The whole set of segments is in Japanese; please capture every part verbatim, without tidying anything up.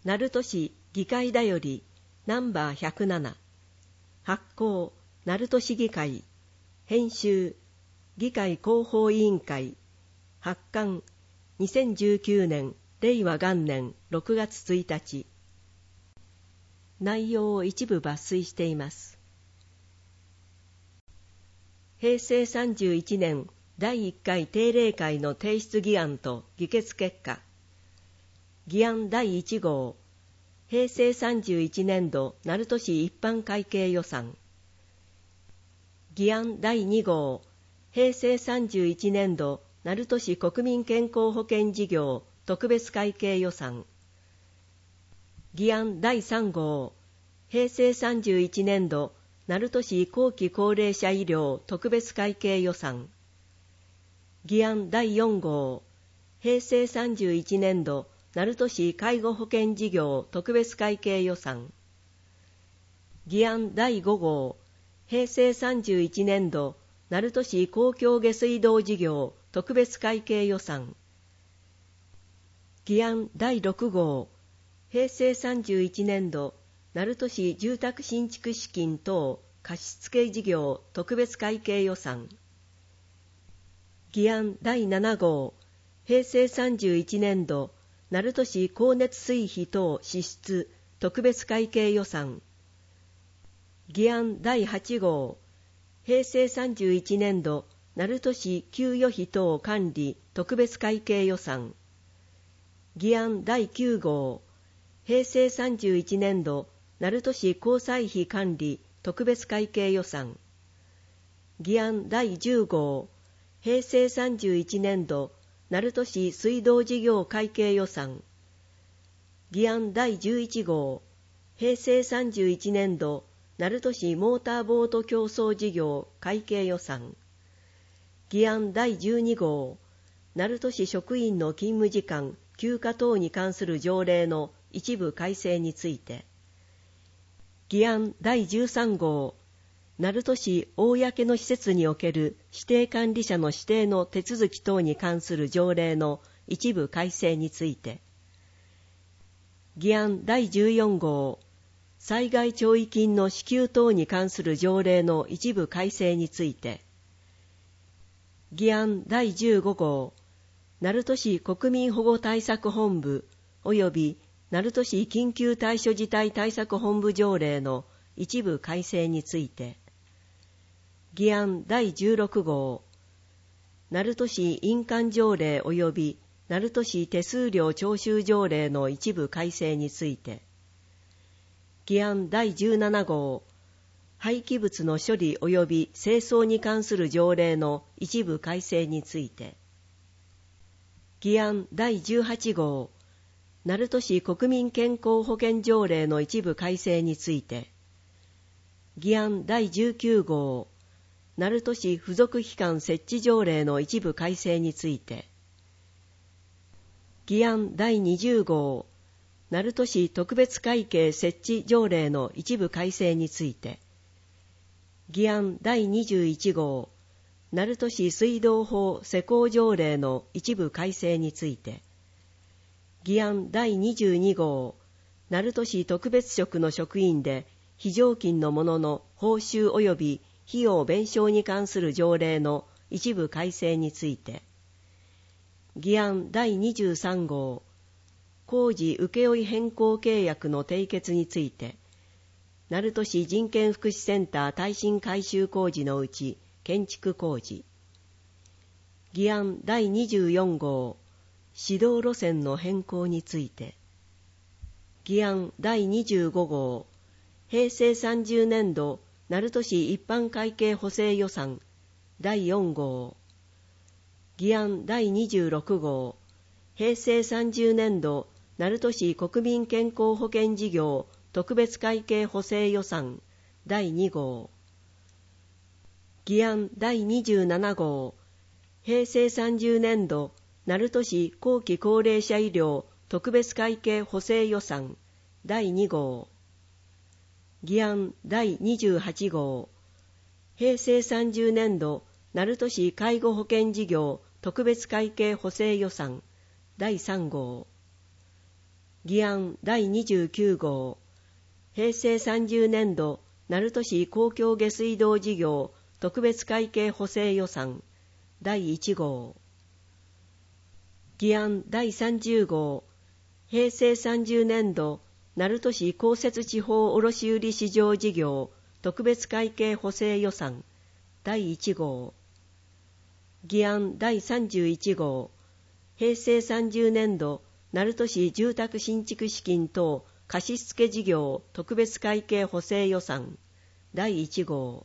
鳴門市議会だよりナンバーひゃくなな、発行鳴門市議会、編集議会広報委員会、発刊にせんじゅうきゅうねん令和元年ろくがつついたち。内容を一部抜粋しています。へいせいさんじゅういちねんだいいっかい定例会の提出議案と議決結果。議案だいいち号、へいせいさんじゅういちねんど鳴門市一般会計予算。議案だいに号、へいせいさんじゅういちねんど鳴門市国民健康保険事業特別会計予算。議案だいさん号、へいせいさんじゅういちねんど鳴門市後期高齢者医療特別会計予算。議案だいよん号、へいせいさんじゅういちねんど鳴門市介護保険事業特別会計予算。議案だいご号、へいせいさんじゅういちねんど鳴門市公共下水道事業特別会計予算。議案だいろく号、へいせいさんじゅういちねんど鳴門市住宅新築資金等貸付事業特別会計予算。議案だいなな号、へいせいさんじゅういちねんど鳴門市光熱水費等支出特別会計予算。議案だいはち号、へいせいさんじゅういちねんど鳴門市給与費等管理特別会計予算。議案だいきゅう号、へいせいさんじゅういちねんど鳴門市交際費管理特別会計予算。議案だいじゅう号、へいせいさんじゅういちねんど鳴門市水道事業会計予算。議案だいじゅういち号、へいせいさんじゅういちねんど鳴門市モーターボート競争事業会計予算。議案だいじゅうに号、鳴門市職員の勤務時間、休暇等に関する条例の一部改正について。議案だいじゅうさん号、鳴門市公の施設における指定管理者の指定の手続き等に関する条例の一部改正について。議案だいじゅうよん号、災害弔慰金の支給等に関する条例の一部改正について。議案だいじゅうご号、鳴門市国民保護対策本部及び鳴門市緊急対処事態対策本部条例の一部改正について。議案だいじゅうろく号、鳴門市印鑑条例及び鳴門市手数料徴収条例の一部改正について。議案だいじゅうなな号、廃棄物の処理及び清掃に関する条例の一部改正について。議案だいじゅうはち号、鳴門市国民健康保険条例の一部改正について。議案だいじゅうきゅう号、鳴門市付属機関設置条例の一部改正について。議案だいにじゅう号、鳴門市特別会計設置条例の一部改正について。議案だいにじゅういち号、鳴門市水道法施行条例の一部改正について。議案だいにじゅうに号、鳴門市特別職の職員で非常勤の者の報酬及び費用弁償に関する条例の一部改正について。議案だいにじゅうさん号、工事請負変更契約の締結について。鳴門市人権福祉センター耐震改修工事のうち建築工事。議案だいにじゅうよん号、指導路線の変更について。議案だいにじゅうご号、へいせいさんじゅうねんど鳴門市一般会計補正予算だいよん号。議案だいにじゅうろく号、へいせいさんじゅうねんど鳴門市国民健康保険事業特別会計補正予算だいに号。議案だいにじゅうなな号、へいせいさんじゅうねんど鳴門市後期高齢者医療特別会計補正予算だいに号。議案だいにじゅうはち号、へいせいさんじゅうねんど鳴門市介護保険事業特別会計補正予算だいさん号。 議案だいにじゅうきゅう号、平成さんじゅうねん度鳴門市公共下水道事業特別会計補正予算だいいち号、議案だいさんじゅう号、平成さんじゅうねん度鳴門市公設地方卸売市場事業特別会計補正予算だいいち号、議案だいさんじゅういち号、平成さんじゅうねん度鳴門市住宅新築資金等貸付事業特別会計補正予算だいいち号、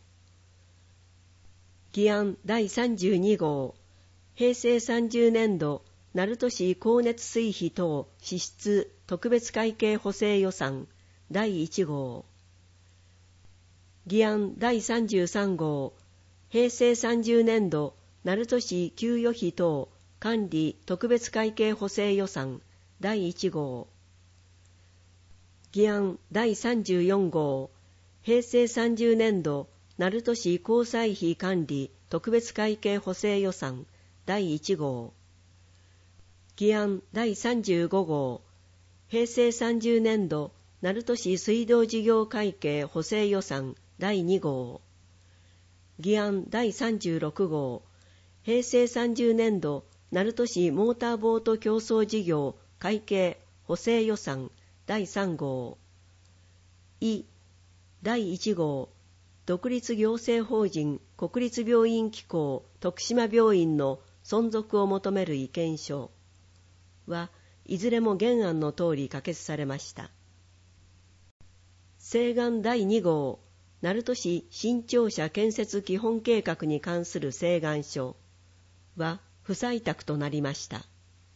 議案だいさんじゅうに号、平成さんじゅうねん度鳴門市光熱水費等支出特別会計補正予算だいいち号、議案だいさんじゅうさん号、平成さんじゅうねん度鳴門市給与費等管理特別会計補正予算だいいち号、議案だいさんじゅうよん号、平成さんじゅうねん度鳴門市交際費管理特別会計補正予算だいいち号、議案だいさんじゅうご号、平成さんじゅうねん度鳴門市水道事業会計補正予算だいに号、議案だいさんじゅうろく号、平成さんじゅうねん度鳴門市モーターボート競争事業会計補正予算だいさん号、いだいいち号、独立行政法人国立病院機構徳島病院の存続を求める意見書はいずれも原案の通り可決されました。請願だいに号、鳴門市新庁舎建設基本計画に関する請願書は不採択となりました。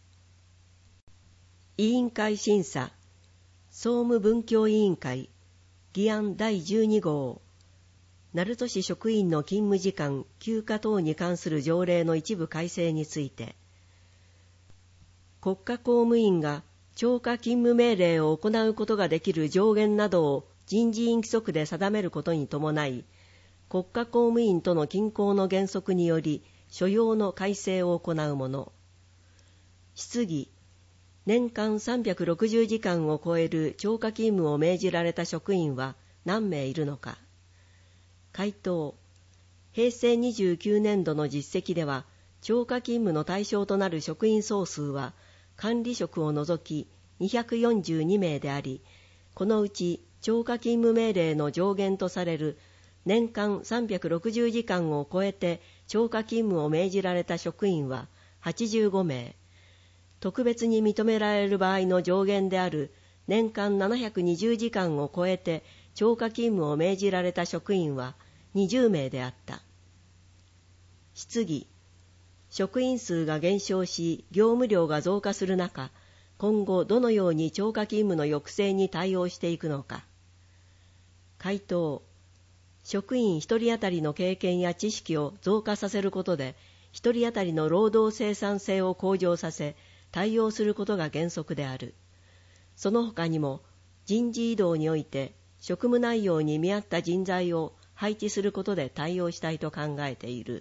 委員会審査、総務文教委員会、議案だいじゅうに号、鳴門市職員の勤務時間、休暇等に関する条例の一部改正について、国家公務員が超過勤務命令を行うことができる上限などを人事院規則で定めることに伴い、国家公務員との均衡の原則により所要の改正を行うもの。質疑、年間さんびゃくろくじゅうじかんを超える超過勤務を命じられた職員は何名いるのか。回答、平成にじゅうきゅうねん度の実績では、超過勤務の対象となる職員総数は、管理職を除きにひゃくよんじゅうに名であり、このうち超過勤務命令の上限とされる年間さんびゃくろくじゅうじかんを超えて超過勤務を命じられた職員ははちじゅうご名、特別に認められる場合の上限である年間ななひゃくにじゅうじかんを超えて超過勤務を命じられた職員はにじゅう名であった。質疑、職員数が減少し業務量が増加する中、今後どのように超過勤務の抑制に対応していくのか。回答、職員一人当たりの経験や知識を増加させることで、一人当たりの労働生産性を向上させ、対応することが原則である。その他にも、人事異動において職務内容に見合った人材を配置することで対応したいと考えている。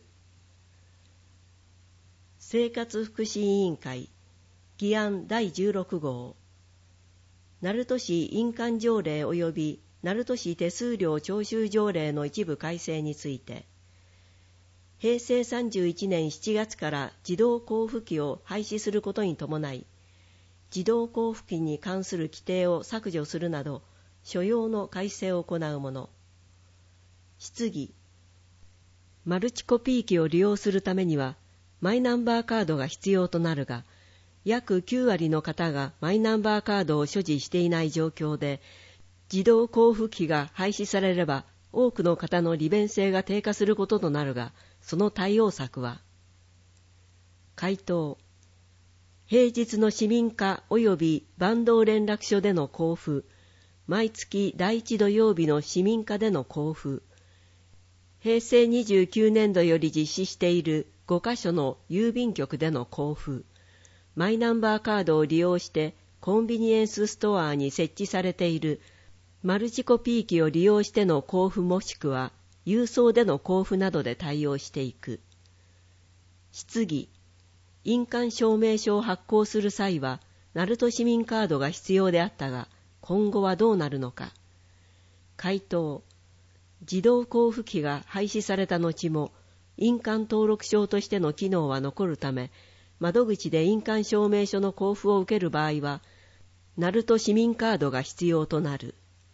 生活福祉委員会、議案だいじゅうろく号、鳴門市印鑑条例及び鳴門市手数料徴収条例の一部改正について、平成さんじゅういちねんしちがつから自動交付機を廃止することに伴い、自動交付機に関する規定を削除するなど、所要の改正を行うもの。質疑、マルチコピー機を利用するためには、マイナンバーカードが必要となるが、約きゅう割の方がマイナンバーカードを所持していない状況で、自動交付機が廃止されれば、多くの方の利便性が低下することとなるが、その対応策は。回答、平日の市民課及び坂東連絡所での交付、毎月第一土曜日の市民課での交付、平成にじゅうきゅうねん度より実施しているごカ所の郵便局での交付、マイナンバーカードを利用してコンビニエンスストアに設置されているマルチコピー機を利用しての交付もしくは郵送での交付などで対応していく。質疑、印鑑証明書を発行する際は鳴門市民カードが必要であったが、今後はどうなるのか。回答。自動交付機が廃止された後も、印鑑登録証としての機能は残るため、窓口で印鑑証明書の交付を受ける場合は、鳴門市民カードが必要となる。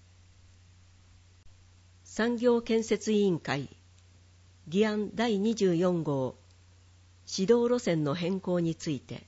産業建設委員会議案だいにじゅうよん号指導路線の変更について、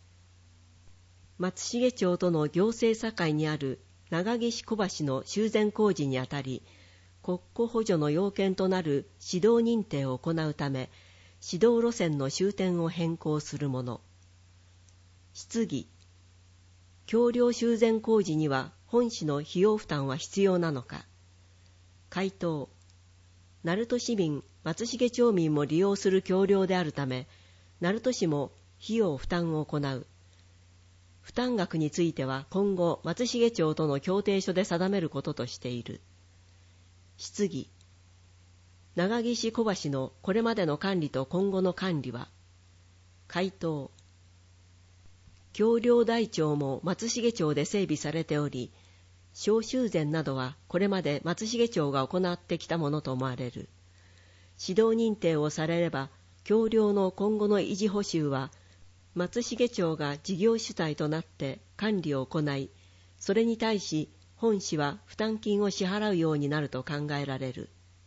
松重町との行政境にある長岸小橋の修繕工事にあたり、国庫補助の要件となる指導認定を行うため、指導路線の終点を変更するもの。質疑。橋梁修繕工事には本市の費用負担は必要なのか。回答。鳴門市民、松重町民も利用する橋梁であるため、鳴門市も費用負担を行う。負担額については今後松重町との協定書で定めることとしている。質疑。長岸小橋のこれまでの管理と今後の管理は。回答。橋梁台帳も松重町で整備されており、小修繕などはこれまで松重町が行ってきたものと思われる。指導認定をされれば、橋梁の今後の維持補修は、松重町が事業主体となって管理を行い、それに対し本市は負担金を支払うようになると考えられる。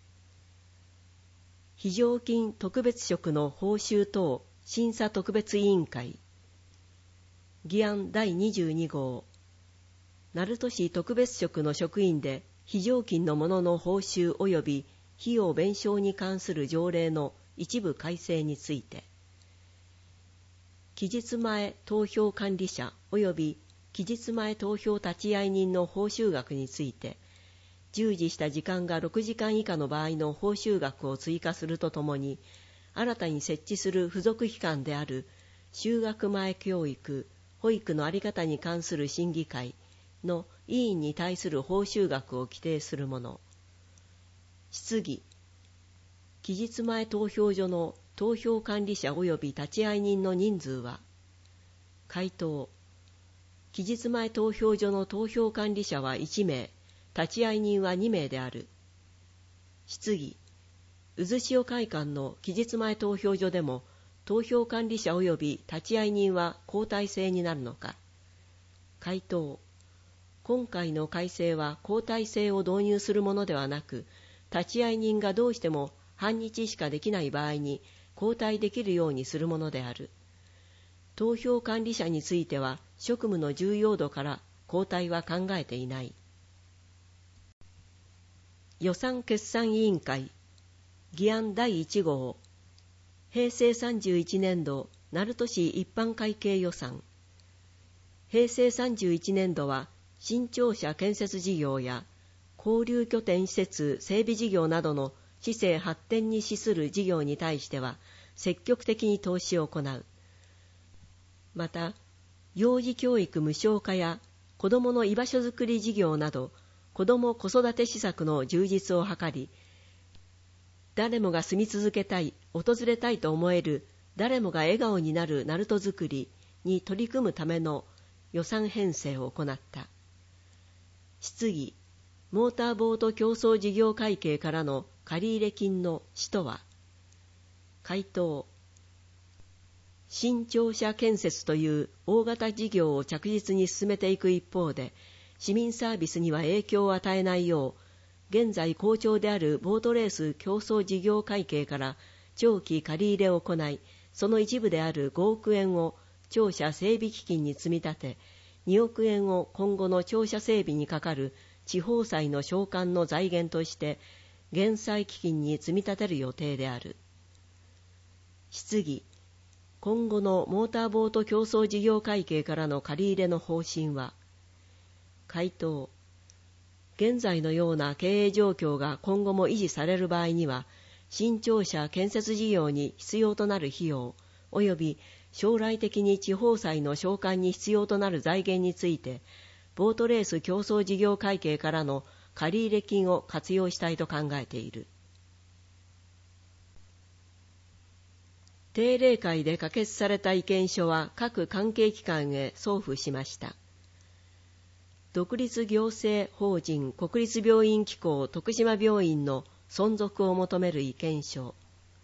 非常勤特別職の報酬等審査特別委員会議案だいにじゅうに号鳴門市特別職の職員で非常勤の者の報酬及び費用弁償に関する条例の一部改正について、期日前投票管理者及び期日前投票立会人の報酬額について、従事した時間がろくじかん以下の場合の報酬額を追加するとともに、新たに設置する付属機関である就学前教育・保育の在り方に関する審議会の委員に対する報酬額を規定するもの。質疑。期日前投票所の投票管理者及び立会人の人数は。回答。期日前投票所の投票管理者はいち名、立会人はに名である。質疑。渦潮会館の期日前投票所でも、投票管理者及び立会人は交代制になるのか。回答。今回の改正は交代制を導入するものではなく、立会人がどうしても半日しかできない場合に交代できるようにするものである。投票管理者については職務の重要度から交代は考えていない。予算決算委員会議案だいいち号平成さんじゅういち年度鳴門市一般会計予算。平成さんじゅういち年度は新庁舎建設事業や交流拠点施設整備事業などの市政発展に資する事業に対しては積極的に投資を行う。また、幼児教育無償化や子どもの居場所づくり事業など子ども子育て施策の充実を図り、誰もが住み続けたい、訪れたいと思える、誰もが笑顔になる鳴門づくりに取り組むための予算編成を行った。質疑。モーターボート競争事業会計からの借入金の使途は。回答。新庁舎建設という大型事業を着実に進めていく一方で、市民サービスには影響を与えないよう、現在好調であるボートレース競争事業会計から長期借り入れを行い、その一部であるごおく円を庁舎整備基金に積み立て、におく円を今後の庁舎整備にかかる地方債の償還の財源として減債基金に積み立てる予定である。質疑。今後のモーターボート競争事業会計からの借り入れの方針は。回答。現在のような経営状況が今後も維持される場合には、新庁舎建設事業に必要となる費用及び将来的に地方債の償還に必要となる財源について、ボートレース競争事業会計からの借入金を活用したいと考えている。 定例会で可決された意見書は各関係機関へ送付しました。独立行政法人国立病院機構徳島病院の存続を求める意見書。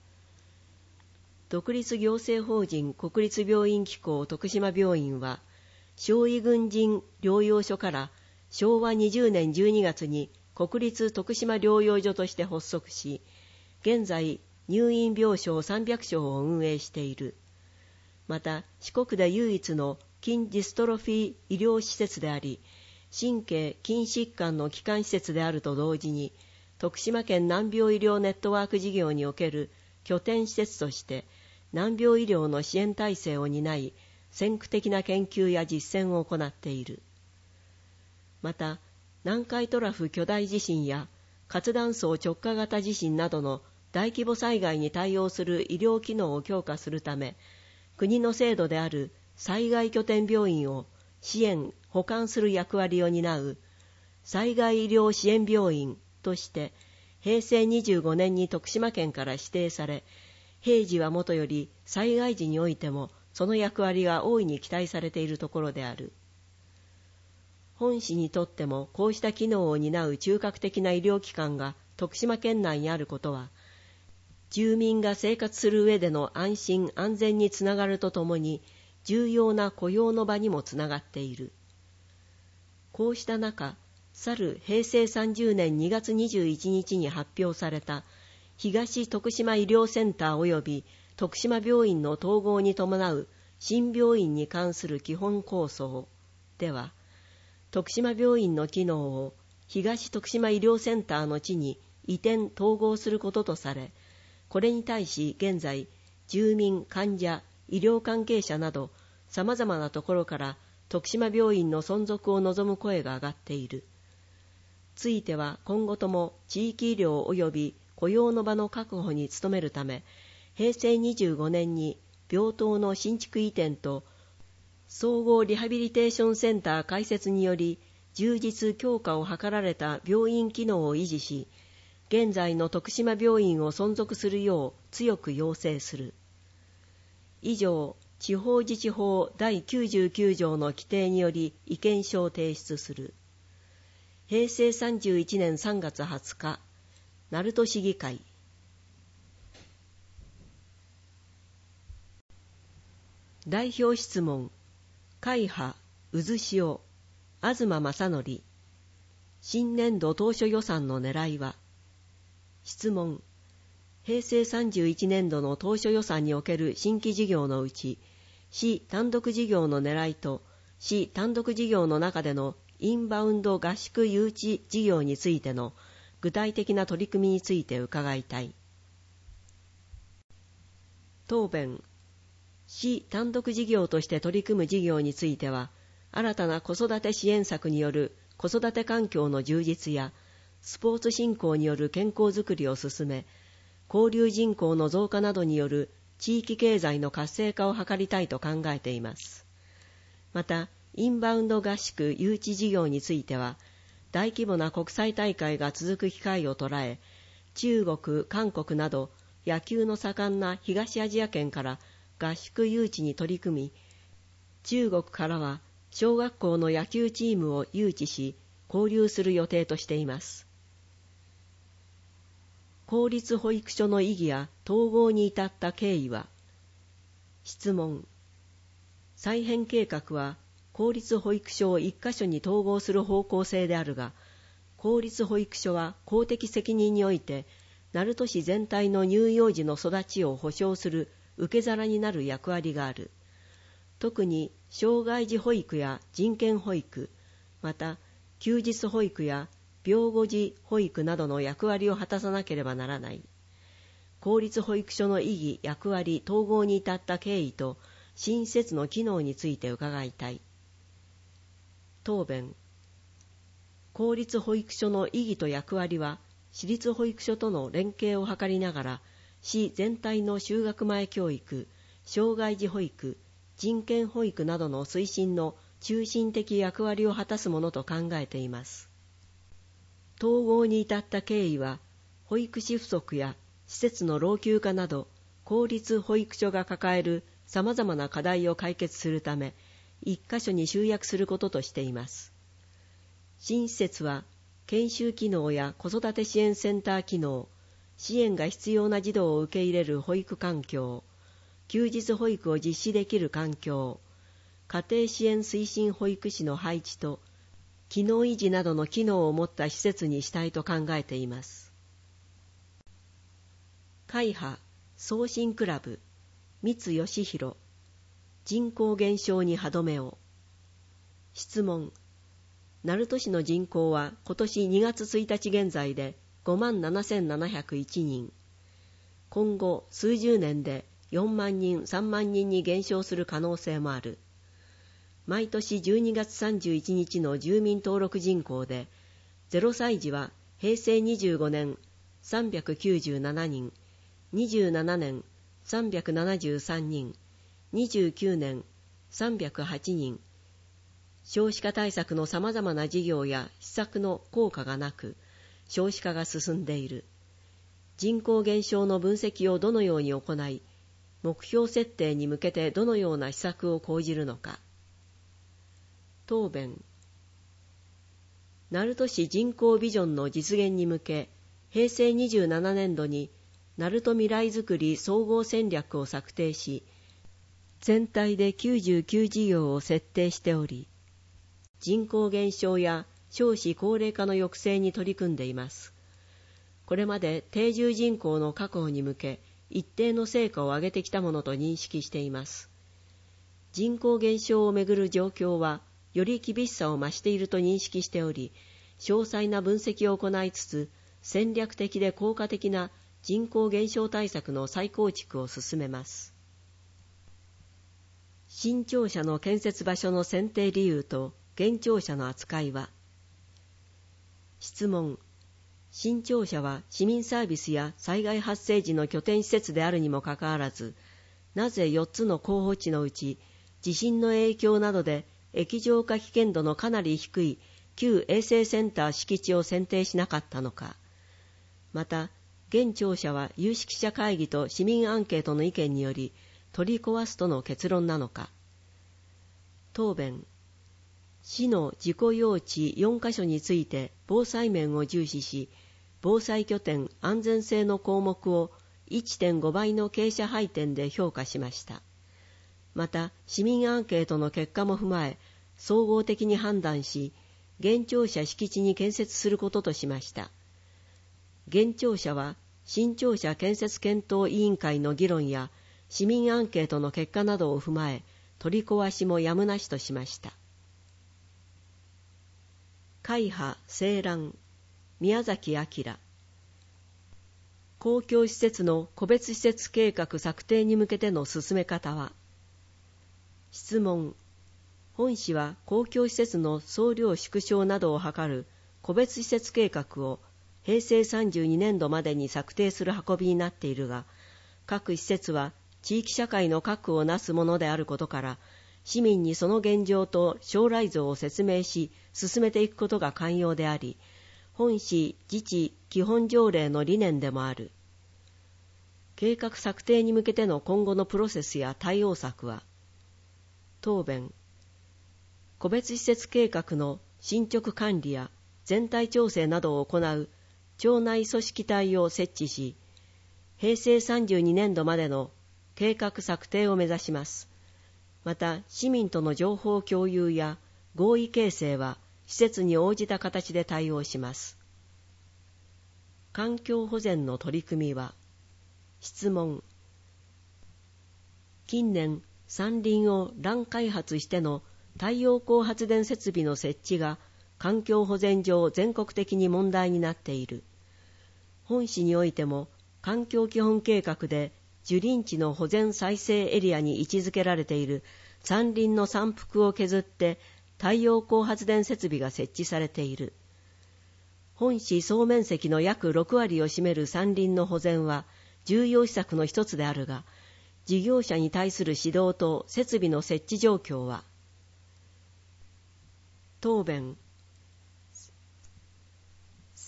独立行政法人国立病院機構徳島病院は、傷痍軍人療養所からしょうわにじゅうねんじゅうにがつに国立徳島療養所として発足し、現在入院病床さんびゃくしょうを運営している。また、四国で唯一の筋ディストロフィー医療施設であり、神経筋疾患の基幹施設であると同時に、徳島県難病医療ネットワーク事業における拠点施設として、難病医療の支援体制を担い、先駆的な研究や実践を行っている。また、南海トラフ巨大地震や活断層直下型地震などの大規模災害に対応する医療機能を強化するため、国の制度である災害拠点病院を支援・補完する役割を担う災害医療支援病院としてへいせいにじゅうごねんに徳島県から指定され、平時はもとより災害時においてもその役割が大いに期待されているところである。本市にとってもこうした機能を担う中核的な医療機関が徳島県内にあることは、住民が生活する上での安心安全につながるとともに、重要な雇用の場にもつながっている。こうした中、去るへいせいさんじゅうねんにがつにじゅういちにちに発表された東徳島医療センター及び徳島病院の統合に伴う新病院に関する基本構想では、徳島病院の機能を東徳島医療センターの地に移転統合することとされ、これに対し現在、住民、患者、医療関係者など様々なところから徳島病院の存続を望む声が上がっている。ついては今後とも地域医療及び雇用の場の確保に努めるため、へいせいにじゅうごねんに病棟の新築移転と総合リハビリテーションセンター開設により充実強化を図られた病院機能を維持し、現在の徳島病院を存続するよう強く要請する。以上、地方自治法だいきゅうじゅうきゅうじょうの規定により意見書を提出する。へいせいさんじゅういちねんさんがつはつか、鳴門市議会。代表質問。会派、渦潮、東正則。新年度当初予算の狙いは。質問。へいせいさんじゅういちねんどの当初予算における新規事業のうち、市単独事業の狙いと、市単独事業の中でのインバウンド合宿誘致事業についての具体的な取り組みについて伺いたい。答弁。市単独事業として取り組む事業については、新たな子育て支援策による子育て環境の充実や、スポーツ振興による健康づくりを進め、交流人口の増加などによる地域経済の活性化を図りたいと考えています。また、インバウンド合宿誘致事業については、大規模な国際大会が続く機会を捉え、中国、韓国など野球の盛んな東アジア圏から合宿誘致に取り組み、中国からは小学校の野球チームを誘致し、交流する予定としています。公立保育所の意義や統合に至った経緯は。質問。再編計画は公立保育所を一箇所に統合する方向性であるが、公立保育所は公的責任において、鳴門市全体の乳幼児の育ちを保障する受け皿になる役割がある。特に障害児保育や人権保育、また休日保育や病後児保育などの役割を果たさなければならない。公立保育所の意義、役割、統合に至った経緯と新施設の機能について伺いたい。答弁。公立保育所の意義と役割は、私立保育所との連携を図りながら、市全体の就学前教育、障害児保育、人権保育などの推進の中心的役割を果たすものと考えています。統合に至った経緯は、保育士不足や施設の老朽化など、 公立保育所が抱えるさまざまな課題を解決するため、一箇所に集約することとしています。新施設は、研修機能や子育て支援センター機能、支援が必要な児童を受け入れる保育環境、休日保育を実施できる環境、家庭支援推進保育士の配置と、機能維持などの機能を持った施設にしたいと考えています。会派送信クラブ三義弘、人口減少に歯止めを。質問。鳴門市の人口は今年にがつついたち現在でごまんななせんななひゃくいちにん。今後数十年でよんまんにん、さんまんにんに減少する可能性もある。毎年じゅうにがつさんじゅういちにちの住民登録人口で、ゼロさい児はへいせいにじゅうごねんさんびゃくきゅうじゅうななにん、にじゅうななねんさんびゃくななじゅうさんにん、にじゅうきゅうねんさんびゃくはちにん、少子化対策のさまざまな事業や施策の効果がなく、少子化が進んでいる。人口減少の分析をどのように行い、目標設定に向けてどのような施策を講じるのか。答弁。鳴門市人口ビジョンの実現に向け、へいせいにじゅうななねんどに鳴門未来づくり総合戦略を策定し、全体できゅうじゅうきゅう事業を設定しており、人口減少や少子高齢化の抑制に取り組んでいます。これまで定住人口の確保に向け、一定の成果を上げてきたものと認識しています。人口減少をめぐる状況は、より厳しさを増していると認識しており、詳細な分析を行いつつ、戦略的で効果的な人口減少対策の再構築を進めます。新庁舎の建設場所の選定理由と現庁舎の扱いは。質問。新庁舎は市民サービスや災害発生時の拠点施設であるにもかかわらず、なぜよっつの候補地のうち、地震の影響などで液状化危険度のかなり低い旧衛生センター敷地を選定しなかったのか。また、現庁舎は有識者会議と市民アンケートの意見により取り壊すとの結論なのか。答弁。市の事故用地よんかしょについて防災面を重視し、防災拠点安全性の項目を いってんごばいの傾斜配点で評価しました。また、市民アンケートの結果も踏まえ、総合的に判断し、現庁舎敷地に建設することとしました。現庁舎は、新庁舎建設検討委員会の議論や、市民アンケートの結果などを踏まえ、取り壊しもやむなしとしました。会派青蘭、宮崎明。公共施設の個別施設計画策定に向けての進め方は。質問。本市は公共施設の総量縮小などを図る個別施設計画をへいせいさんじゅうにねんどまでに策定する運びになっているが、各施設は地域社会の核をなすものであることから、市民にその現状と将来像を説明し、進めていくことが肝要であり、本市自治基本条例の理念でもある。計画策定に向けての今後のプロセスや対応策は。答弁。個別施設計画の進捗管理や全体調整などを行う庁内組織体を設置し、へいせいさんじゅうにねんどまでの計画策定を目指します。また、市民との情報共有や合意形成は施設に応じた形で対応します。環境保全の取り組みは。質問。近年、山林を乱開発しての太陽光発電設備の設置が環境保全上全国的に問題になっている。本市においても環境基本計画で樹林地の保全再生エリアに位置づけられている山林の山腹を削って太陽光発電設備が設置されている。本市総面積の約ろくわりを占める山林の保全は重要施策の一つであるが、事業者に対する指導と設備の設置状況は。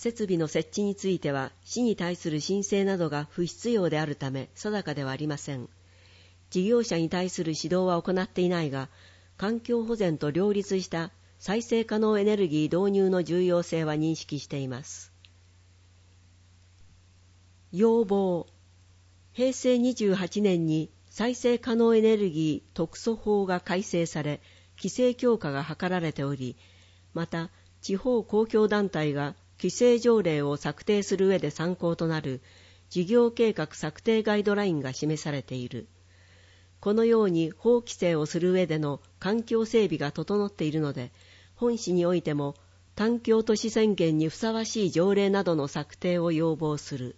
設備の設置については市に対する申請などが不必要であるため定かではありません。事業者に対する指導は行っていないが、環境保全と両立した再生可能エネルギー導入の重要性は認識しています。要望。へいせいにじゅうはちねんに再生可能エネルギー特措法が改正され、規制強化が図られており、また地方公共団体が規制条例を策定する上で参考となる事業計画策定ガイドラインが示されている。このように法規制をする上での環境整備が整っているので、本市においても環境都市宣言にふさわしい条例などの策定を要望する。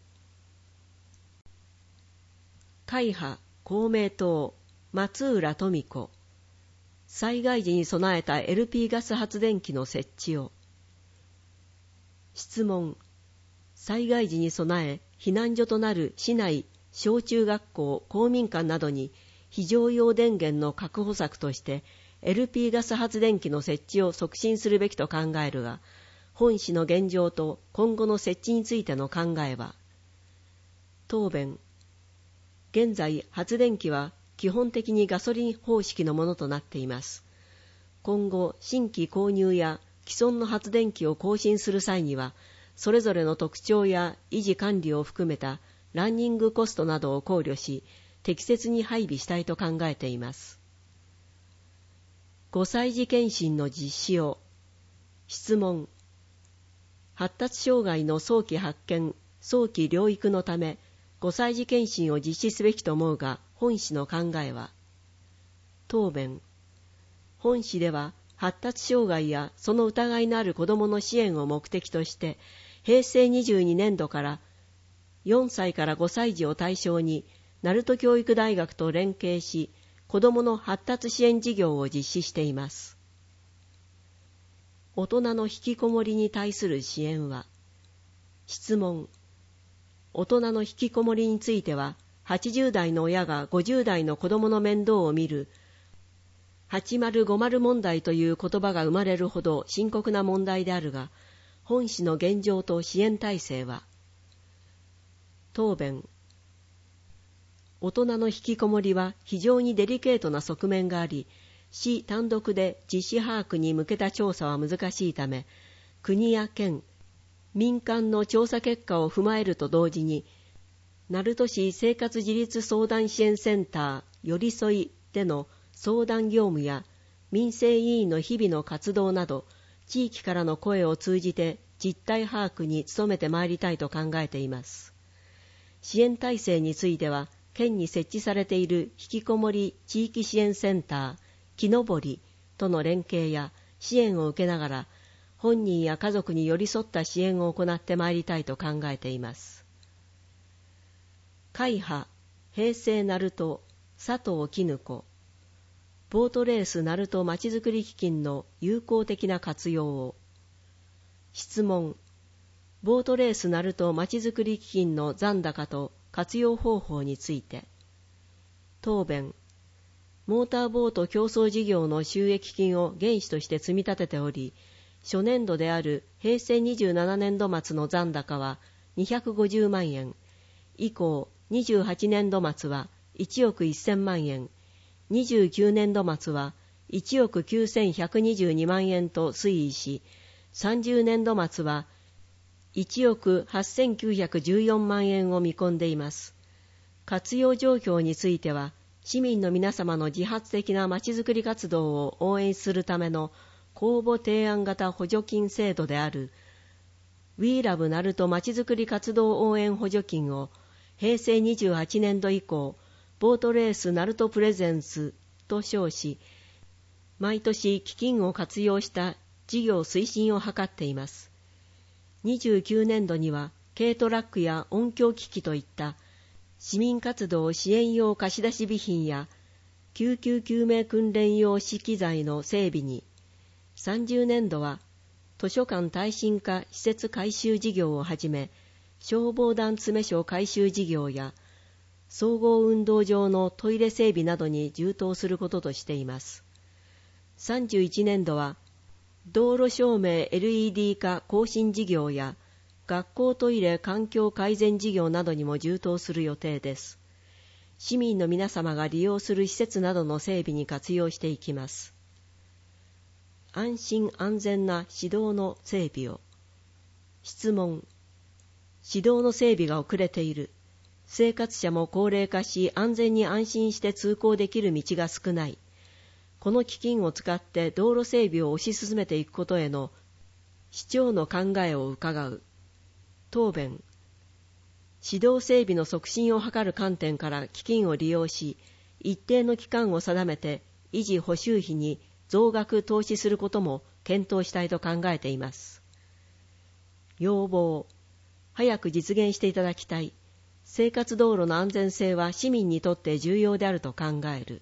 会派公明党松浦富子。災害時に備えた エルピー ガス発電機の設置を。質問。災害時に備え避難所となる市内小中学校公民館などに非常用電源の確保策として エルピー ガス発電機の設置を促進するべきと考えるが、本市の現状と今後の設置についての考えは。答弁。現在発電機は基本的にガソリン方式のものとなっています。今後新規購入や既存の発電機を更新する際には、それぞれの特徴や維持管理を含めたランニングコストなどを考慮し、適切に配備したいと考えています。ごさい児検診の実施を。質問。発達障害の早期発見、早期療育のため、ごさい児検診を実施すべきと思うが、本市の考えは。答弁。本市では、発達障害やその疑いのある子どもの支援を目的として、へいせいにじゅうにねんどからよんさいからごさい児を対象に、鳴門教育大学と連携し、子どもの発達支援事業を実施しています。大人の引きこもりに対する支援は。質問。大人の引きこもりについては、はちじゅうだいの親がごじゅうだいの子どもの面倒を見る、はちまるごまる問題という言葉が生まれるほど深刻な問題であるが、本市の現状と支援体制は。答弁。大人の引きこもりは非常にデリケートな側面があり、市単独で実施把握に向けた調査は難しいため、国や県、民間の調査結果を踏まえると同時に、鳴門市生活自立相談支援センターよりそいでの相談業務や民生委員の日々の活動など、地域からの声を通じて実態把握に努めてまいりたいと考えています。支援体制については、県に設置されているひきこもり地域支援センター、木登りとの連携や支援を受けながら、本人や家族に寄り添った支援を行ってまいりたいと考えています。会派平成鳴門佐藤絹子。ボートレース鳴門まちづくり基金の有効的な活用を。質問。ボートレース鳴門まちづくり基金の残高と活用方法について。答弁。モーターボート競争事業の収益金を原資として積み立てており、初年度であるへいせいにじゅうななねんど末の残高はにひゃくごじゅうまんえん、以降にじゅうはちねんど末はいちおくせんまんえん、にじゅうきゅうねんど末はいちおくきゅうせんひゃくにじゅうにまんえんと推移し、さんじゅうねんど末はいちおくはっせんきゅうひゃくじゅうよんまんえんを見込んでいます。活用状況については、市民の皆様の自発的なまちづくり活動を応援するための公募提案型補助金制度である We Love 鳴門まちづくり活動応援補助金をへいせいにじゅうはちねんど以降、ボートレース鳴門プレゼンスと称し、毎年基金を活用した事業推進を図っています。にじゅうきゅうねんどには軽トラックや音響機器といった市民活動支援用貸し出し備品や救急救命訓練用資機材の整備に、さんじゅうねんどは図書館耐震化施設改修事業をはじめ、消防団詰所改修事業や総合運動場のトイレ整備などに充当することとしています。さんじゅういちねんどは道路照明 エルイーディー 化更新事業や学校トイレ環境改善事業などにも充当する予定です。市民の皆様が利用する施設などの整備に活用していきます。安心安全な指導の整備を。質問。指導の整備が遅れている。生活者も高齢化し、安全に安心して通行できる道が少ない。この基金を使って道路整備を推し進めていくことへの市長の考えを伺う。答弁。指導整備の促進を図る観点から基金を利用し、一定の期間を定めて維持補修費に増額投資することも検討したいと考えています。要望。早く実現していただきたい。生活道路の安全性は市民にとって重要であると考える。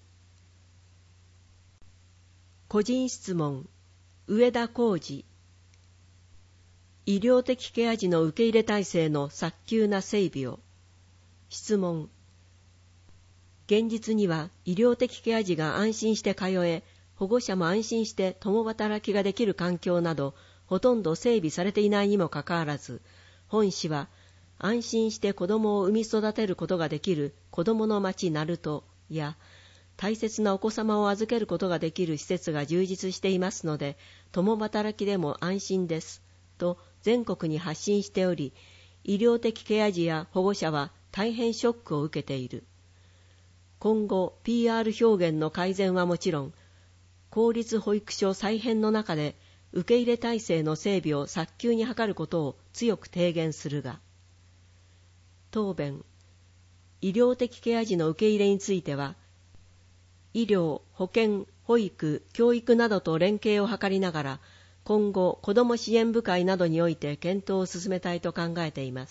個人質問。上田浩二。医療的ケア児の受け入れ体制の早急な整備を。質問。現実には医療的ケア児が安心して通え、保護者も安心して共働きができる環境など、ほとんど整備されていないにもかかわらず、本市は安心して子供を産み育てることができる子供の町鳴門や、大切なお子様を預けることができる施設が充実していますので、共働きでも安心です、と全国に発信しており、医療的ケア児や保護者は大変ショックを受けている。今後、ピーアール 表現の改善はもちろん、公立保育所再編の中で受け入れ体制の整備を早急に図ることを強く提言するが。答弁。医療的ケア児の受け入れについては、医療、保健、保育、教育などと連携を図りながら、今後、子ども支援部会などにおいて検討を進めたいと考えています。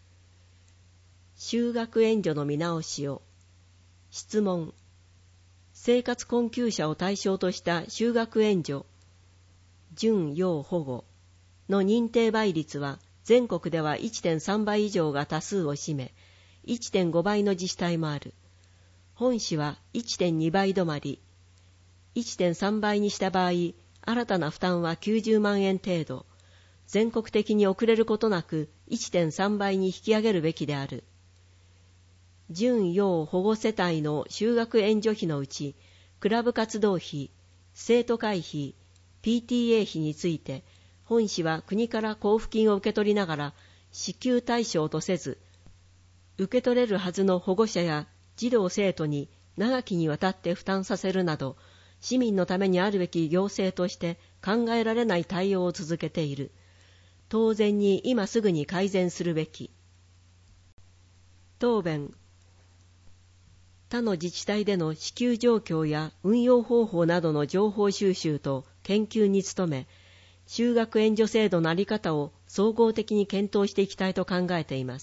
就学援助の見直しを。質問。生活困窮者を対象とした就学援助、準要保護の認定倍率は全国では いってんさん 倍以上が多数を占め、いってんご 倍の自治体もある。本市は いってんに 倍止まり。いってんさん 倍にした場合、新たな負担はきゅうじゅうまんえん程度。全国的に遅れることなく いってんさん 倍に引き上げるべきである。準要保護世帯の就学援助費のうち、クラブ活動費、生徒会費、ピーティーエー 費について、本市は国から交付金を受け取りながら、支給対象とせず、受け取れるはずの保護者や児童生徒に長きにわたって負担させるなど、市民のためにあるべき行政として考えられない対応を続けている。当然に今すぐに改善するべき。答弁。他の自治体での支給状況や運用方法などの情報収集と研究に努め、就学援助制度の在り方を総合的に検討していきたいと考えています。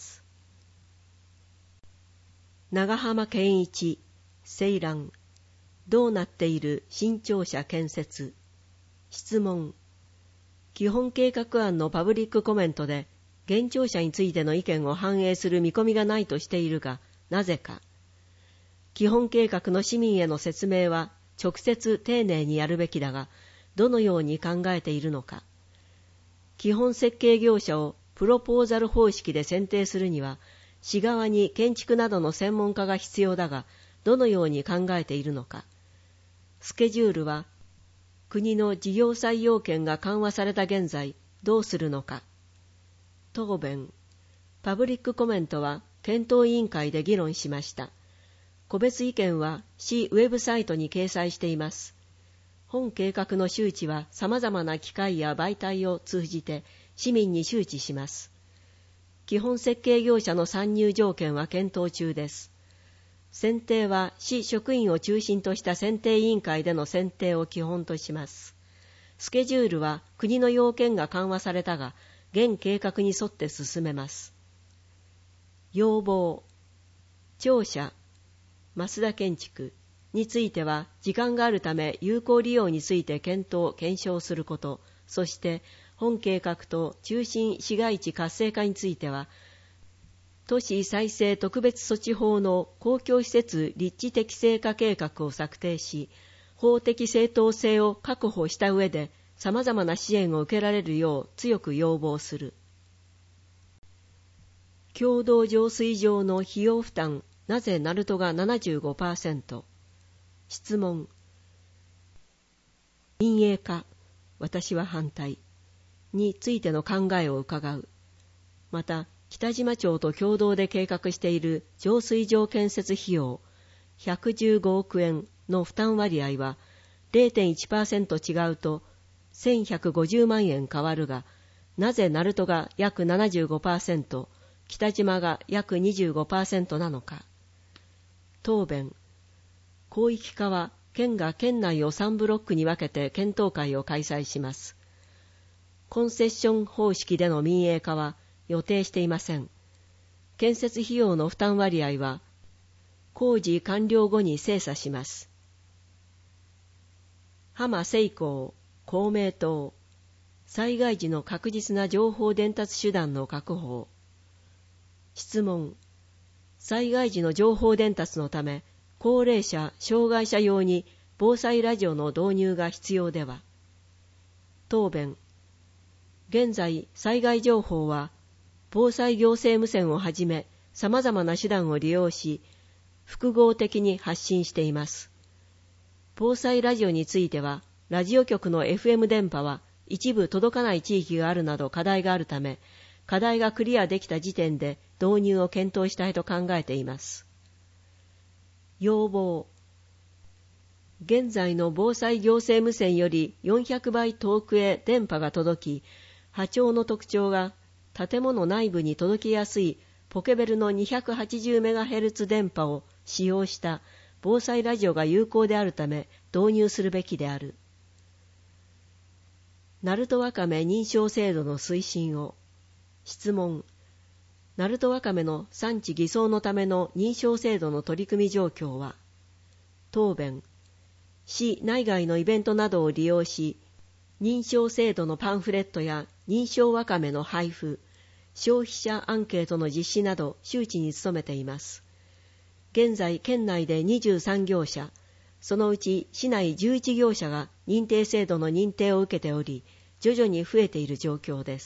長浜健一、青蘭、どうなっている新庁舎建設。質問。基本計画案のパブリックコメントで、現庁舎についての意見を反映する見込みがないとしているが、なぜか。基本計画の市民への説明は直接丁寧にやるべきだが、どのように考えているのか。基本設計業者をプロポーザル方式で選定するには、市側に建築などの専門家が必要だが、どのように考えているのか。スケジュールは、国の事業採用権が緩和された現在、どうするのか。答弁。パブリックコメントは検討委員会で議論しました。個別意見は市ウェブサイトに掲載しています。本計画の周知は様々な機会や媒体を通じて市民に周知します。基本設計業者の参入条件は検討中です。選定は市職員を中心とした選定委員会での選定を基本とします。スケジュールは国の要件が緩和されたが、現計画に沿って進めます。要望。庁舎増田建築については時間があるため有効利用について検討・検証すること、そして本計画と中心市街地活性化については、都市再生特別措置法の公共施設立地適正化計画を策定し、法的正当性を確保した上で様々な支援を受けられるよう強く要望する。 共同浄水場の費用負担、なぜ鳴門が ななじゅうごパーセント。質問。民営化、私は反対についての考えを伺う。また、北島町と共同で計画している浄水場建設費用ひゃくじゅうごおくえんの負担割合は れいてんいちパーセント 違うとせんひゃくごじゅうまんえん変わるが、なぜ鳴門が約 ななじゅうごパーセント、北島が約 にじゅうごパーセント なのか。答弁。広域化は県が県内をさんブロックに分けて検討会を開催します。コンセッション方式での民営化は予定していません。建設費用の負担割合は工事完了後に精査します。浜青光、公明党、災害時の確実な情報伝達手段の確保。質問。災害時の情報伝達のため、高齢者、障害者用に防災ラジオの導入が必要では。答弁。現在、災害情報は、防災行政無線をはじめ、様々な手段を利用し、複合的に発信しています。防災ラジオについては、ラジオ局の エフエム 電波は一部届かない地域があるなど課題があるため、課題がクリアできた時点で導入を検討したいと考えています。要望。現在の防災行政無線よりよんひゃくばい遠くへ電波が届き、波長の特徴が建物内部に届きやすいポケベルの にひゃくはちじゅうメガヘルツ 電波を使用した防災ラジオが有効であるため導入するべきである。鳴門わかめ認証制度の推進を。質問。鳴門わかめの産地偽装のための認証制度の取り組み状況は。答弁。市内外のイベントなどを利用し、認証制度のパンフレットや認証わかめの配布、消費者アンケートの実施など周知に努めています。現在県内でにじゅうさんぎょうしゃ、そのうち市内じゅういちぎょうしゃが認定制度の認定を受けており、徐々に増えている状況です。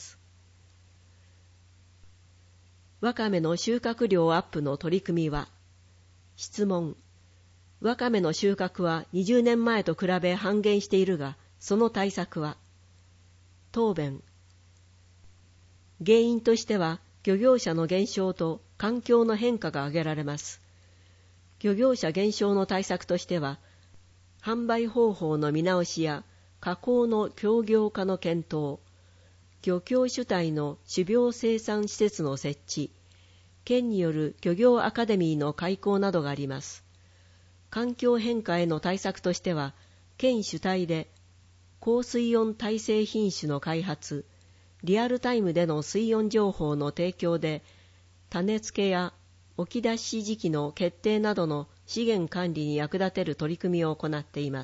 わかめの収穫量アップの取り組みは。質問。わかめの収穫はにじゅうねんまえと比べ半減しているが、その対策は。答弁。原因としては、漁業者の減少と環境の変化が挙げられます。漁業者減少の対策としては、販売方法の見直しや加工の協業化の検討、漁協主体の種苗生産施設の設置、県による漁業アカデミーの開講などがあります。環境変化への対策としては、県主体で高水温耐性品種の開発、リアルタイムでの水温情報の提供で、種付けや置き出し時期の決定などの資源管理に役立てる取り組みを行っています。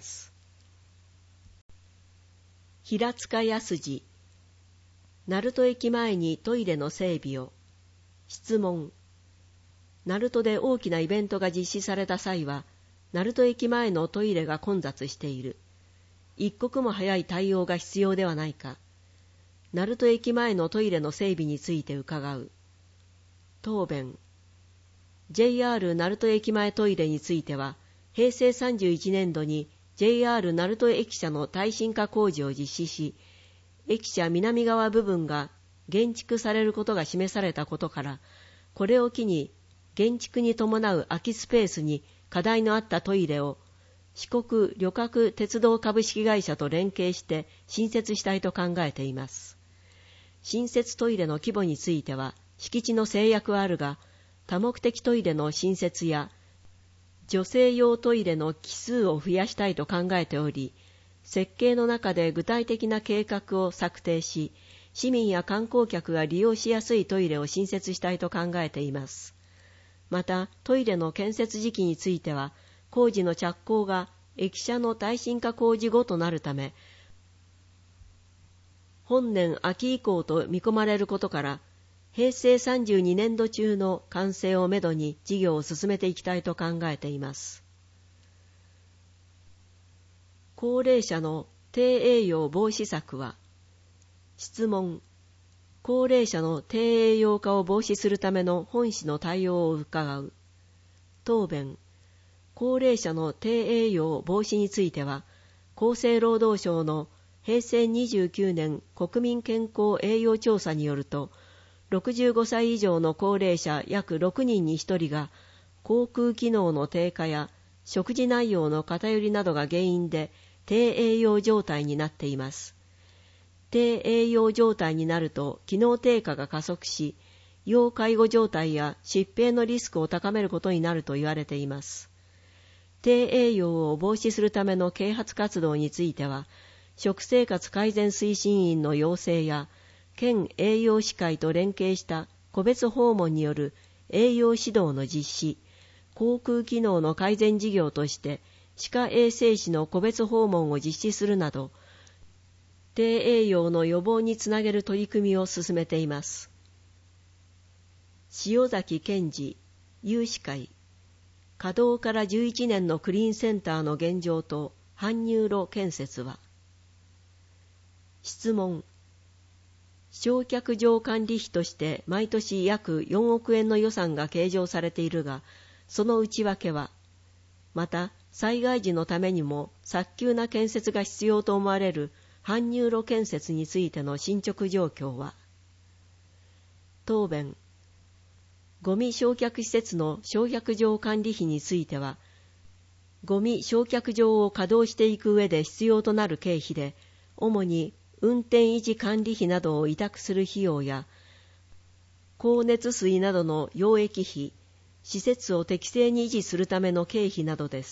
平塚康次、鳴門駅前にトイレの整備を。質問。鳴門で大きなイベントが実施された際は、鳴門駅前のトイレが混雑している。一刻も早い対応が必要ではないか。鳴門駅前のトイレの整備について伺う。答弁。ジェイアール 鳴門駅前トイレについては、へいせいさんじゅういちねんどに ジェイアール 鳴門駅舎の耐震化工事を実施し、駅舎南側部分が減築されることが示されたことから、これを機に減築に伴う空きスペースに課題のあったトイレを四国旅客鉄道株式会社と連携して新設したいと考えています。新設トイレの規模については敷地の制約はあるが、多目的トイレの新設や女性用トイレの基数を増やしたいと考えており、設計の中で具体的な計画を策定し、市民や観光客が利用しやすいトイレを新設したいと考えています。また、トイレの建設時期については、工事の着工が駅舎の耐震化工事後となるため、本年秋以降と見込まれることから、へいせいさんじゅうにねんど中の完成をめどに事業を進めていきたいと考えています。高齢者の低栄養防止策は。質問。 高齢者の低栄養化を防止するための本市の対応を伺う。答弁。高齢者の低栄養防止については、厚生労働省のへいせいにじゅうきゅうねん国民健康栄養調査によると、ろくじゅうごさい以上の高齢者約ろくにんにひとりが、口腔機能の低下や食事内容の偏りなどが原因で低栄養状態になっています。低栄養状態になると機能低下が加速し、要介護状態や疾病のリスクを高めることになると言われています。低栄養を防止するための啓発活動については、食生活改善推進員の要請や、県栄養士会と連携した個別訪問による栄養指導の実施、口腔機能の改善事業として歯科衛生士の個別訪問を実施するなど、低栄養の予防につなげる取り組みを進めています。塩崎健二有志会、稼働からじゅういちねんのクリーンセンターの現状と搬入路建設は。質問。焼却場管理費として毎年約よんおくえんの予算が計上されているが、その内訳は、また災害時のためにも早急な建設が必要と思われる搬入路建設についての進捗状況は。答弁。ゴミ焼却施設の焼却場管理費については、ゴミ焼却場を稼働していく上で必要となる経費で、主に運転維持管理費などを委託する費用や、高熱水などの溶液費、施設を適正に維持するための経費などです。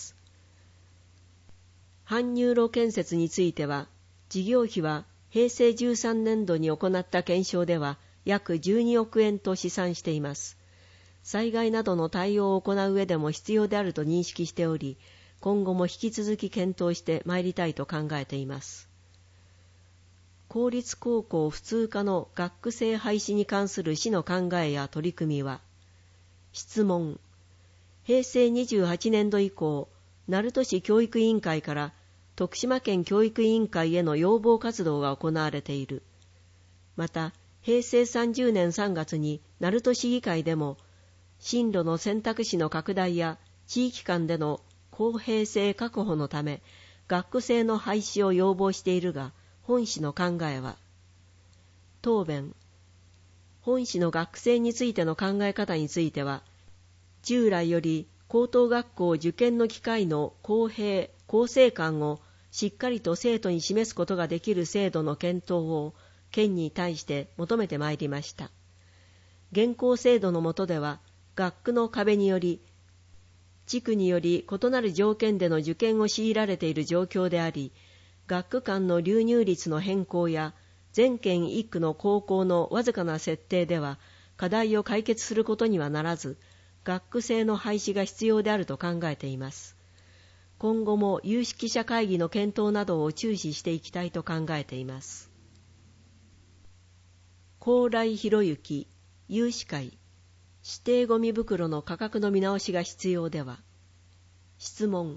搬入路建設については、事業費はへいせいじゅうさんねんどに行った検証では約じゅうにおくえんと試算しています。災害などの対応を行う上でも必要であると認識しており、今後も引き続き検討してまいりたいと考えています。公立高校普通科の学区制廃止に関する市の考えや取り組みは。質問。へいせいにじゅうはちねんど以降、鳴門市教育委員会から徳島県教育委員会への要望活動が行われている。また、へいせいさんじゅうねんさんがつに鳴門市議会でも、進路の選択肢の拡大や地域間での公平性確保のため、学区制の廃止を要望しているが、本市の考えは。答弁。本市の学区制についての考え方については、従来より高等学校受験の機会の公平・公正感をしっかりと生徒に示すことができる制度の検討を県に対して求めてまいりました。現行制度の下では、学区の壁により、地区により異なる条件での受験を強いられている状況であり、学区間の流入率の変更や、全県一区の高校のわずかな設定では、課題を解決することにはならず、学区制の廃止が必要であると考えています。今後も有識者会議の検討などを注視していきたいと考えています。高麗博之有志会、指定ゴミ袋の価格の見直しが必要では。質問。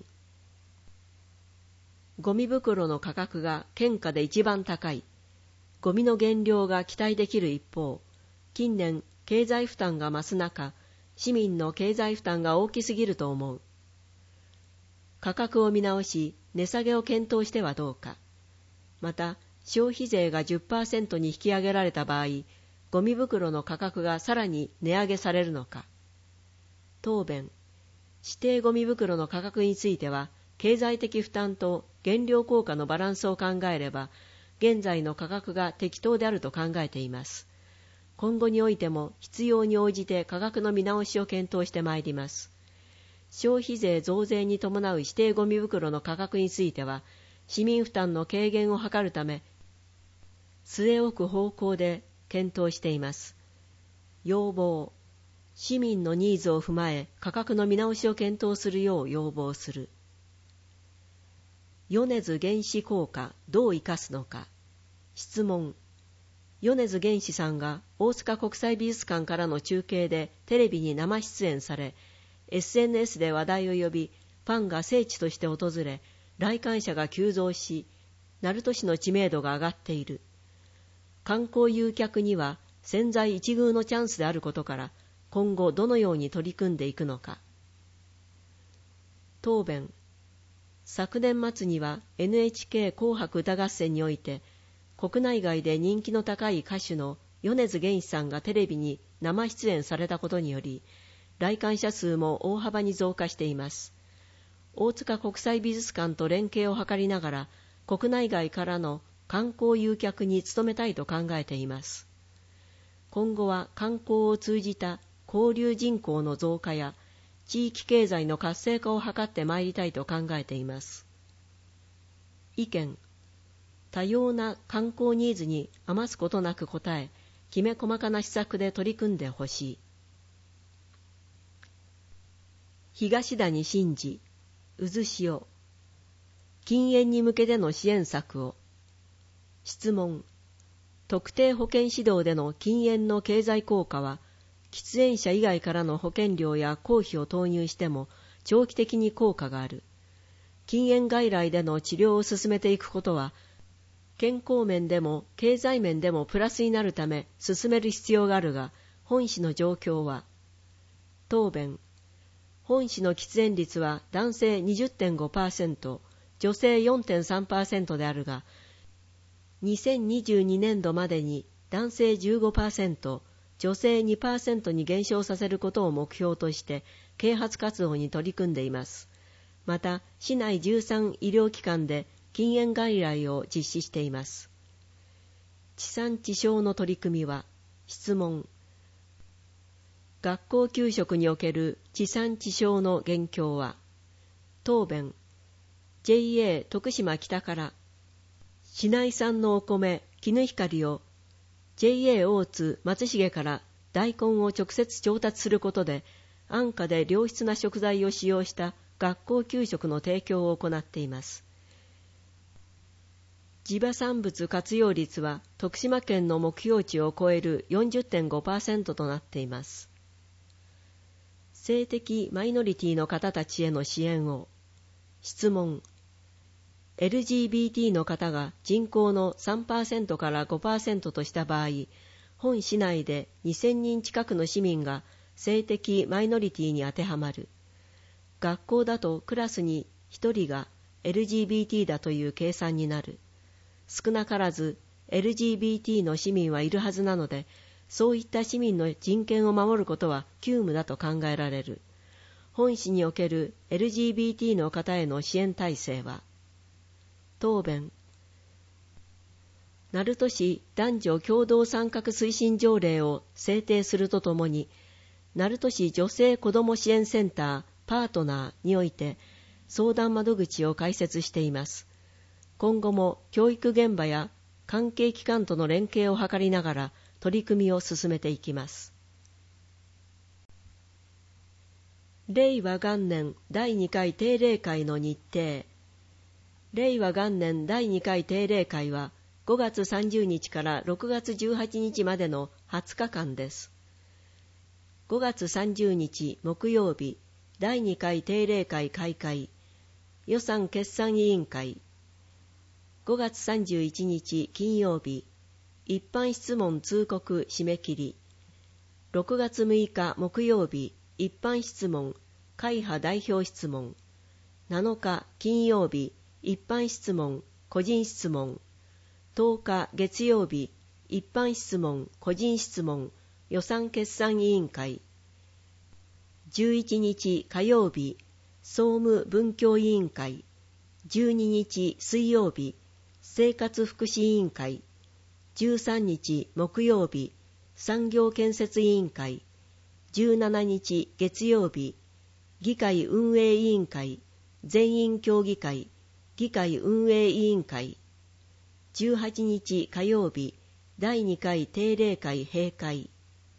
ゴミ袋の価格が県下で一番高い。ゴミの減量が期待できる一方、近年経済負担が増す中、市民の経済負担が大きすぎると思う。価格を見直し、値下げを検討してはどうか。また、消費税が じゅっパーセント に引き上げられた場合、ゴミ袋の価格がさらに値上げされるのか。答弁。指定ゴミ袋の価格については、経済的負担と減量効果のバランスを考えれば、現在の価格が適当であると考えています。今後においても必要に応じて価格の見直しを検討してまいります。消費税増税に伴う指定ゴミ袋の価格については、市民負担の軽減を図るため、据え置く方向で検討しています。要望。市民のニーズを踏まえ価格の見直しを検討するよう要望する。米津玄師効果どう生かすのか。質問。米津玄師さんが大塚国際美術館からの中継でテレビに生出演され、エスエヌエス で話題を呼び、ファンが聖地として訪れ、来館者が急増し、鳴門市の知名度が上がっている。観光誘客には千載一遇のチャンスであることから、今後どのように取り組んでいくのか。答弁。昨年末には エヌエイチケー 紅白歌合戦において、国内外で人気の高い歌手の米津玄師さんがテレビに生出演されたことにより、来館者数も大幅に増加しています。大塚国際美術館と連携を図りながら、国内外からの観光誘客に努めたいと考えています。今後は観光を通じた交流人口の増加や地域経済の活性化を図ってまいりたいと考えています。意見。多様な観光ニーズに余すことなく応え、きめ細かな施策で取り組んでほしい。東谷慎二、渦潮。禁煙に向けての支援策を。質問。特定保険指導での禁煙の経済効果は、喫煙者以外からの保険料や公費を投入しても長期的に効果がある。禁煙外来での治療を進めていくことは、健康面でも経済面でもプラスになるため進める必要があるが、本市の状況は。答弁。本市の喫煙率は男性 にじゅってんごパーセント、女性 よんてんさんパーセント であるが、にせんにじゅうにねんどまでに男性 じゅうごパーセント、女性 にパーセント に減少させることを目標として啓発活動に取り組んでいます。また、市内じゅうさん医療機関で禁煙外来を実施しています。地産地消の取り組みは。質問。学校給食における地産地消の現況は。答弁。ジェイエー 徳島北から市内産のお米絹ひかりを ジェイエー 大津松重から大根を直接調達することで、安価で良質な食材を使用した学校給食の提供を行っています。地場産物活用率は徳島県の目標値を超える よんじゅってんごパーセント となっています。性的マイノリティの方たちへの支援を。質問。エルジービーティー の方が人口の さんパーセント から ごパーセント とした場合、本市内でにせんにん近くの市民が性的マイノリティに当てはまる。学校だとクラスにひとりが エルジービーティー だという計算になる。少なからず エルジービーティー の市民はいるはずなので、そういった市民の人権を守ることは急務だと考えられる。本市における エルジービーティー の方への支援体制は。答弁。鳴門市男女共同参画推進条例を制定するとともに、鳴門市女性子ども支援センターパートナーにおいて相談窓口を開設しています。今後も教育現場や関係機関との連携を図りながら取り組みを進めていきます。令和元年だいにかい定例会の日程。令和元年だいにかい定例会はごがつさんじゅうにちからろくがつじゅうはちにちまでのはつかかんです。ごがつさんじゅうにち木曜日、だいにかい定例会開会、予算決算委員会。ごがつさんじゅういちにち金曜日、一般質問通告締め切り。ろくがつむいか木曜日、一般質問、会派代表質問。なのか金曜日、一般質問、個人質問。とおか月曜日、一般質問、個人質問、予算決算委員会。じゅういちにち火曜日、総務文教委員会。じゅうににち水曜日、生活福祉委員会。じゅうさんにち木曜日、産業建設委員会。じゅうしちにち月曜日、議会運営委員会、全員協議会、議会運営委員会。じゅうはちにち火曜日、だいにかい定例会閉会。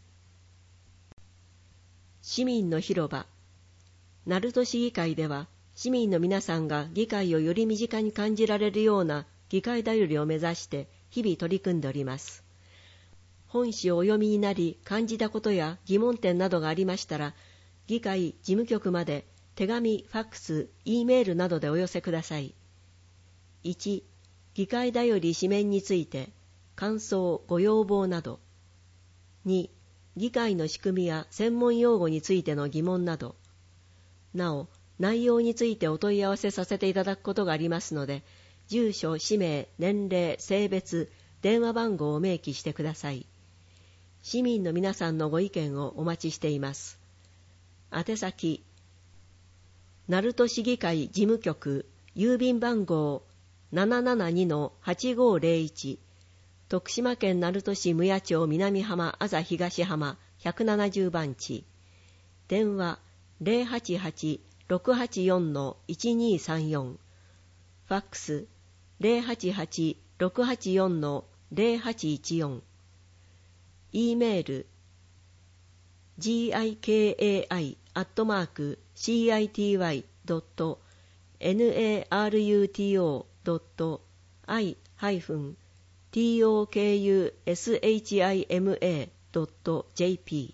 市民の広場。鳴門市議会では、市民の皆さんが議会をより身近に感じられるような議会だよりを目指して日々取り組んでおります。本誌をお読みになり感じたことや疑問点などがありましたら、議会事務局まで手紙、ファックス、Eメールなどでお寄せください。いち、議会だより紙面について感想、ご要望など。 に議会の仕組みや専門用語についての疑問など、なお内容についてお問い合わせさせていただくことがありますので、住所、氏名、年齢、性別、電話番号を明記してください。市民の皆さんのご意見をお待ちしています。宛先、鳴門市議会事務局、郵便番号 ななななにのはちごーぜろいち、徳島県鳴門市無谷町南浜あざ東浜ひゃくななじゅうばんち、電話 ゼロはちはち ろくはちよん いちにさんよん、ファックス ゼロはちはち ろくはちよん ゼロはちいちよん、E メール ギカイ アットマーク シーアイティーワイ ドット ナルト ドット アイ ハイフン トクシマ ドット ジェーピー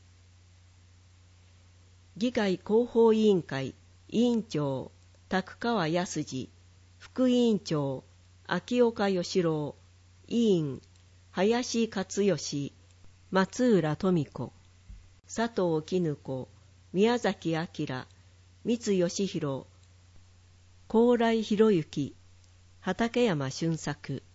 議会広報委員会委員長宅川康二、副委員長秋岡義郎、委員林勝義、松浦富子、佐藤絹子、宮崎明、三義弘、高麗博之、畠山俊作。